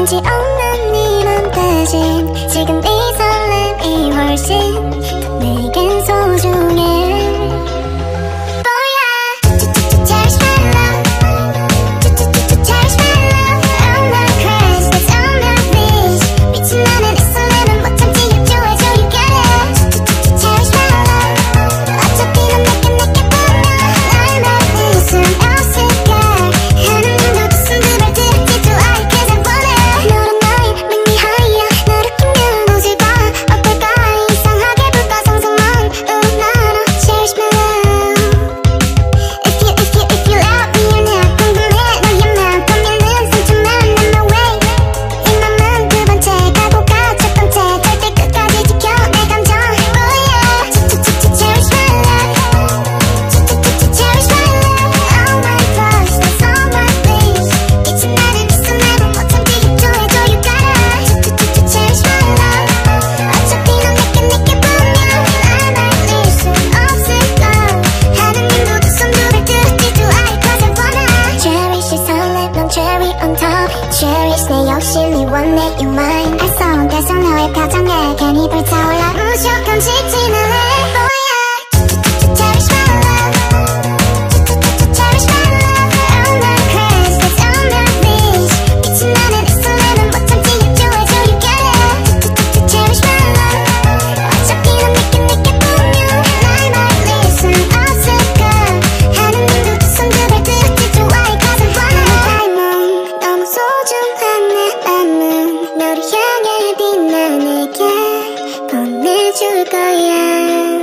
하지 않는 이런 대신 지금 이 설렘이 훨씬 더 내겐 소중해. Cherish 내 욕심 네 원해 you mine 알쏭달쏭 너의 표정에 괜히 불타올라 무조건 지치는 해 뭐야 Cherish my love Cherish my love All my craze It's all my wish 미친 나는 이 설렘은 못 참지 입조해줘 you get it Cherish my love 어차피 난 내게 보면 날 말릴 순 없을까 하느님도 두 손 두 발 들었지 좋아해 cause I'm fine 너무 소중한 내 맘은 너를 향해 빛나 내게 보내줄 거야.